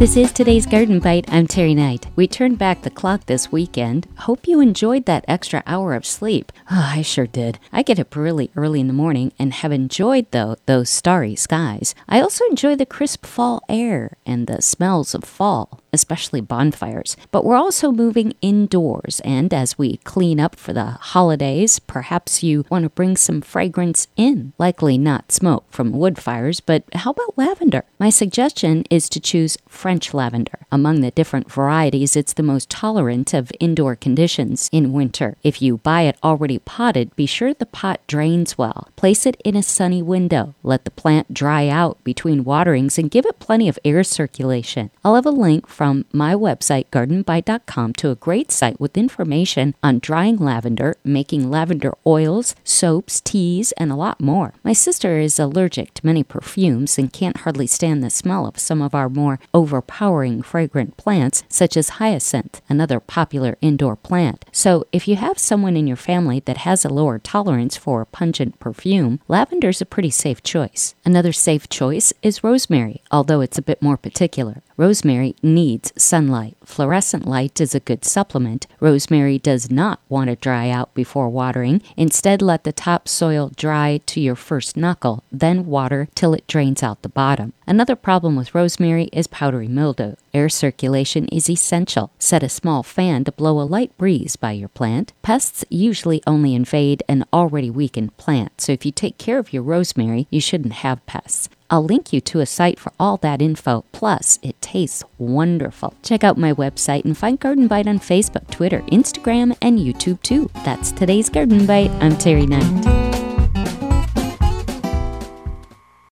This is today's Garden Bite. I'm Terry Knight. We turned back the clock this weekend. Hope you enjoyed that extra hour of sleep. Oh, I sure did. I get up really early in the morning and have enjoyed, those starry skies. I also enjoy the crisp fall air and the smells of fall, especially bonfires. But we're also moving indoors, and as we clean up for the holidays, perhaps you want to bring some fragrance in. Likely not smoke from wood fires, but how about lavender? My suggestion is to choose French lavender. Among the different varieties, it's the most tolerant of indoor conditions in winter. If you buy it already potted, be sure the pot drains well. Place it in a sunny window. Let the plant dry out between waterings and give it plenty of air circulation. I'll have a link from my website, gardenbite.com, to a great site with information on drying lavender, making lavender oils, soaps, teas, and a lot more. My sister is allergic to many perfumes and can't hardly stand the smell of some of our more overpowering fragrant plants, such as hyacinth, another popular indoor plant. So if you have someone in your family that has a lower tolerance for pungent perfume, lavender's a pretty safe choice. Another safe choice is rosemary, although it's a bit more particular. Rosemary needs sunlight. Fluorescent light is a good supplement. Rosemary does not want to dry out before watering. Instead, let the topsoil dry to your first knuckle, then water till it drains out the bottom. Another problem with rosemary is powdery mildew. Air circulation is essential. Set a small fan to blow a light breeze by your plant. Pests usually only invade an already weakened plant, so if you take care of your rosemary, you shouldn't have pests. I'll link you to a site for all that info. Plus, it tastes wonderful. Check out my website and find Garden Bite on Facebook, Twitter, Instagram, and YouTube too. That's today's Garden Bite. I'm Terry Knight.